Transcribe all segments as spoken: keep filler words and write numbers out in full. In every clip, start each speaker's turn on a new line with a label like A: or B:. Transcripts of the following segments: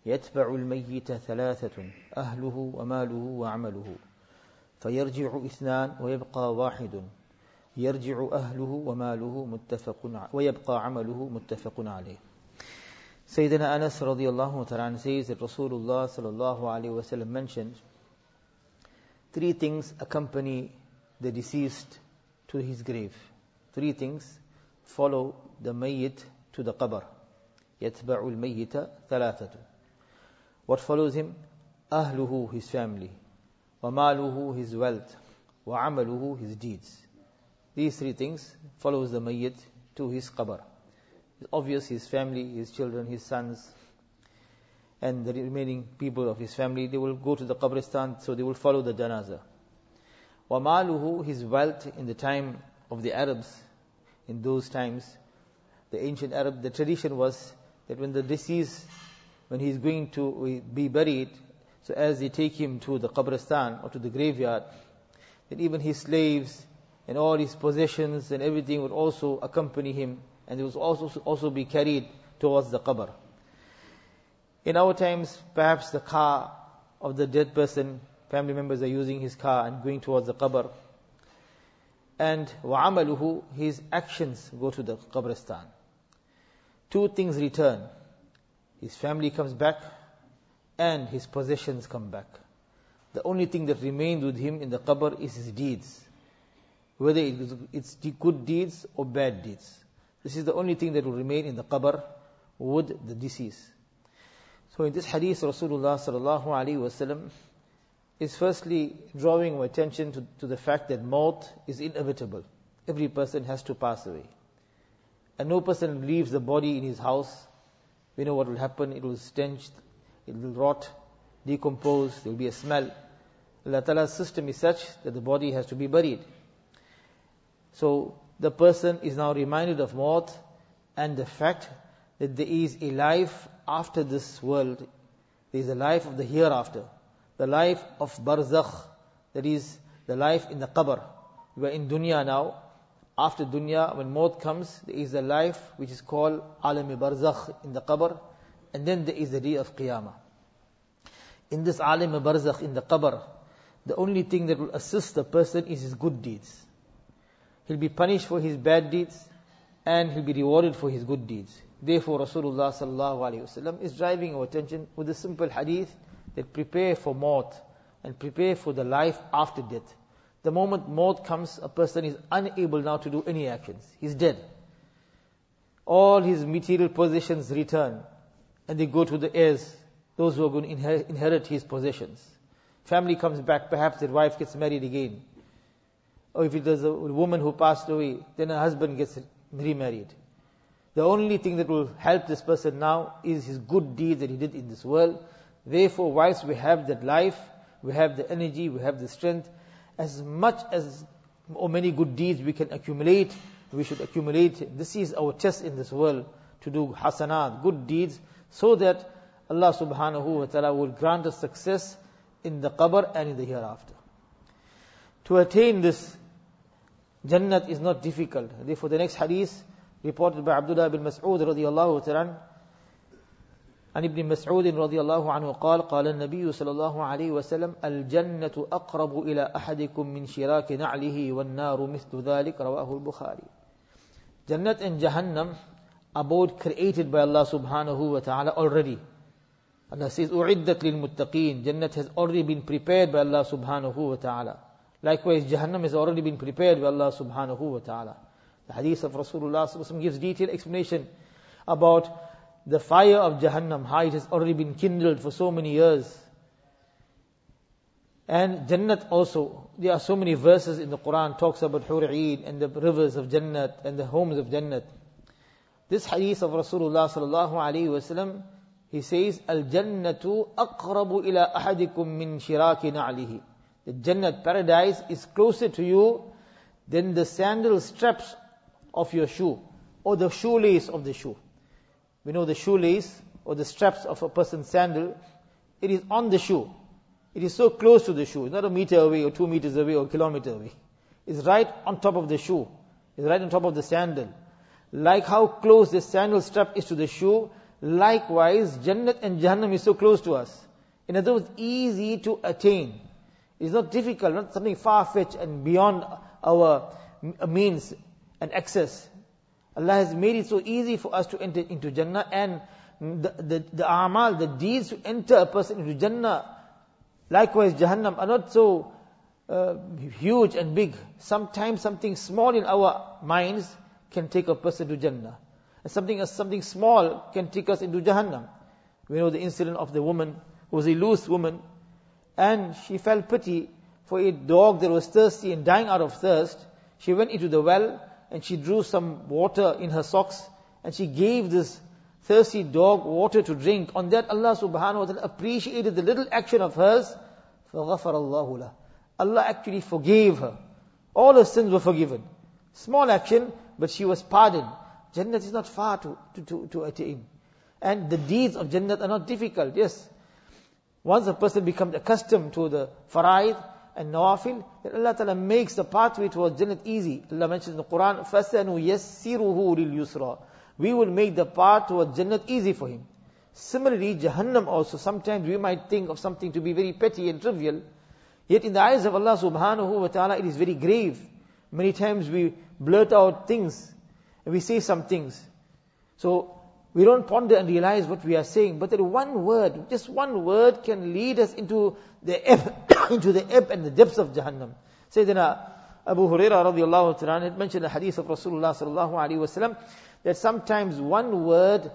A: يتبع الميت ثلاثة أهله وماله وعمله فيرجع اثنان ويبقى واحد يرجع أهله وماله متفق ويبقى عمله متفق عليه. Sayyidina Anas radiallahu ta'ala says that Rasulullah sallallahu alayhi wa sallam mentioned three things accompany the deceased to his grave. Three things follow the mayyit to the qabr. يتبع الميت ثلاثة. What follows him? أهله, his family. وماله, his wealth. وعمله, his deeds. These three things follows the mayyit to his qabr. It's obvious his family, his children, his sons, and the remaining people of his family, they will go to the qabristan, so they will follow the janazah. وَمَالُهُ, his wealth in the time of the Arabs, in those times, the ancient Arab, the tradition was that when the deceased, when he is going to be buried, so as they take him to the qabristan or to the graveyard, then even his slaves and all his possessions and everything would also accompany him, and it would also also be carried towards the qabr. In our times, perhaps the car of the dead person, family members are using his car and going towards the qabr. And وَعَمَلُهُ, his actions go to the qabristan. Two things return. His family comes back and his possessions come back. The only thing that remained with him in the qabr is his deeds. Whether it's good deeds or bad deeds. This is the only thing that will remain in the qabr with the deceased. So in this hadith, Rasulullah sallallahu alaihi wasallam is firstly drawing our attention to, to the fact that maut is inevitable. Every person has to pass away. And no person leaves the body in his house. We know what will happen. It will stench, it will rot, decompose, there will be a smell. Allah Ta'ala's system is such that the body has to be buried. So the person is now reminded of maut and the fact that there is a life after this world. There is a life of the hereafter. The life of barzakh, that is the life in the qabr. We are in dunya now. After dunya, when maut comes, there is a life which is called alam-e barzakh in the qabr, and then there is the day of qiyamah. In this alam-e barzakh in the qabr, the only thing that will assist the person is his good deeds. He'll be punished for his bad deeds, and he'll be rewarded for his good deeds. Therefore, Rasulullah sallallahu alaihi wasallam is driving our attention with a simple hadith that prepare for maut and prepare for the life after death. The moment maut comes, a person is unable now to do any actions. He's dead. All his material possessions return, and they go to the heirs, those who are going to inher- inherit his possessions. Family comes back, perhaps their wife gets married again. Or if it is a woman who passed away, then her husband gets remarried. The only thing that will help this person now is his good deeds that he did in this world. Therefore, whilst we have that life, we have the energy, we have the strength, as much as or many good deeds we can accumulate, we should accumulate. This is our test in this world, to do hasanat, good deeds, so that Allah subhanahu wa ta'ala will grant us success in the qabr and in the hereafter. To attain this Jannat is not difficult. Therefore, the next hadith reported by Abdullah bin Mas'ud radiyallahu ta'ala عن ابن مسعود رضي الله عنه قال قال النبي صلى الله عليه وسلم الجنة أقرب إلى أحدكم من شراك نعله والنار مثل ذلك رواه البخاري. Jannat and Jahannam are both created by Allah subhanahu wa ta'ala already. Allah says أُعِدَّتْ لِلْمُتَّقِينَ. Jannat has already been prepared by Allah subhanahu wa ta'ala. Likewise, Jahannam has already been prepared by Allah subhanahu wa ta'ala. The hadith of Rasulullah sallallahu alaihi wasallam gives detailed explanation about the fire of Jahannam, how it has already been kindled for so many years. And Jannat also, there are so many verses in the Quran talks about Hur'een and the rivers of Jannat and the homes of Jannat. This hadith of Rasulullah sallallahu alaihi wasallam, he says, Al-Jannatu aqrabu ila ahadikum min shiraki na'lihi. The Jannat, paradise, is closer to you than the sandal straps of your shoe, or the shoelace of the shoe. We know the shoelace or the straps of a person's sandal, it is on the shoe. It is so close to the shoe. It's not a meter away or two meters away or a kilometer away. It's right on top of the shoe. It's right on top of the sandal. Like how close the sandal strap is to the shoe, Likewise, Jannat and Jahannam is so close to us. In other words, easy to attain. It's not difficult, not something far-fetched and beyond our means and access. Allah has made it so easy for us to enter into Jannah, and the, the, the amal, the deeds to enter a person into Jannah, likewise Jahannam, are not so uh, huge and big. Sometimes something small in our minds can take a person to Jannah. And something, something small can take us into Jahannam. We know the incident of the woman who was a loose woman, and she felt pity for a dog that was thirsty and dying out of thirst. She went into the well and she drew some water in her socks and she gave this thirsty dog water to drink. On that, Allah subhanahu wa ta'ala appreciated the little action of hers. فَغَفَرَ اللَّهُ لَهُ. Allah actually forgave her. All her sins were forgiven. Small action, but she was pardoned. Jannat is not far to, to, to, to attain. And the deeds of Jannat are not difficult. Yes, once a person becomes accustomed to the faraid and nawafil, then Allah Ta'ala makes the pathway towards Jannat easy. Allah mentions in the Quran, فَسَنُيَسِّرُهُ لِلْيُسْرَى. We will make the path towards Jannat easy for him. Similarly, Jahannam also, sometimes we might think of something to be very petty and trivial, yet in the eyes of Allah subhanahu wa ta'ala it is very grave. Many times we blurt out things, and we say some things. So, we don't ponder and realize what we are saying, but that one word, just one word can lead us into the ebb, into the ebb and the depths of Jahannam. Sayyidina Abu Hurairah radiallahu ta'ala had mentioned a hadith of Rasulullah sallallahu alaihi wasallam that sometimes one word,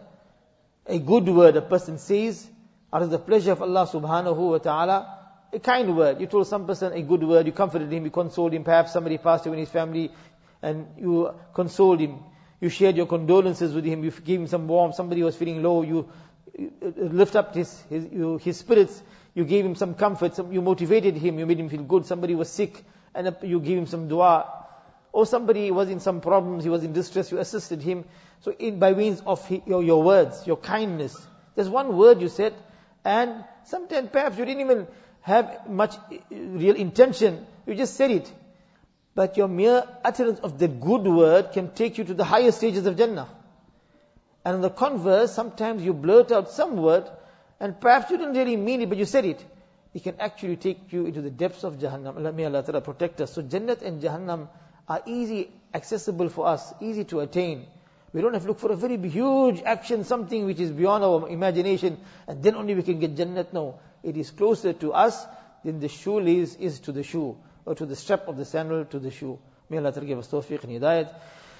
A: a good word a person says, out of the pleasure of Allah subhanahu wa ta'ala, a kind word. You told some person a good word, you comforted him, you consoled him, perhaps somebody passed away in his family, and you consoled him. You shared your condolences with him, you gave him some warmth, somebody was feeling low, you, you lift up his, his, you, his spirits, you gave him some comfort, some, you motivated him, you made him feel good, somebody was sick, and you gave him some dua. Or somebody was in some problems, he was in distress, you assisted him. So in, by means of his, your, your words, your kindness, there's one word you said, and sometimes perhaps you didn't even have much real intention, you just said it. But your mere utterance of the good word can take you to the higher stages of Jannah. And on the converse, sometimes you blurt out some word, and perhaps you didn't really mean it, but you said it. It can actually take you into the depths of Jahannam. May Allah Ta'ala protect us. So Jannat and Jahannam are easy, accessible for us, easy to attain. We don't have to look for a very huge action, something which is beyond our imagination, and then only we can get Jannat. No, it is closer to us than the shoelace is to the shoe, or to the strap of the sandal to the shoe. May Allah Ta'ala give us tawfiq and hidayat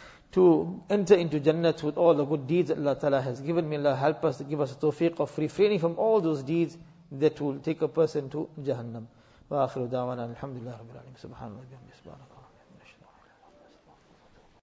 A: to enter into Jannat with all the good deeds that Allah Ta'ala has given. May Allah help us to give us tawfiq of refraining from all those deeds that will take a person to Jahannam. Wa akhiru da'wana alhamdulillah rabbil alamin. Subhanallah wa bihamdihi subhanallah.